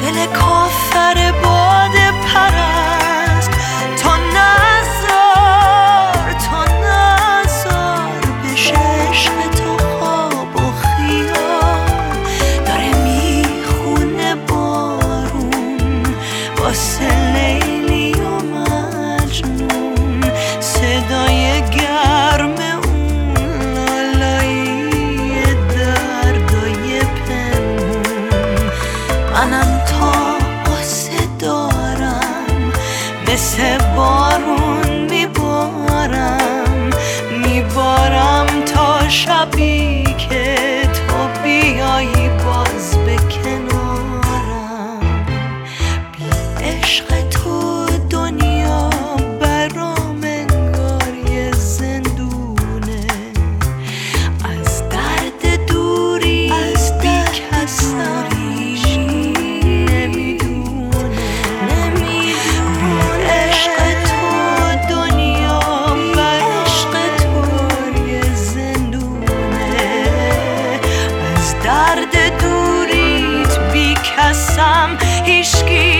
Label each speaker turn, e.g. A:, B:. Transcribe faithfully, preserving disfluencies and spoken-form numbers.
A: دل کافر باد پرست، تا نزار تا نزار بشه عشق تو خواب و خیال. داره میخونه بارون واسه لیلی و مجنون، صدای گرم اون لالایی دردای پنهون. منم تا قصه دارم مثل بارون میبارم میبارم تا شبی که تو بیایی باز به کنارم. بی عشق تو دنیا برام انگار یه زندونه، از درد دوری از بی کسم درد دوریت بی کسم هیچکی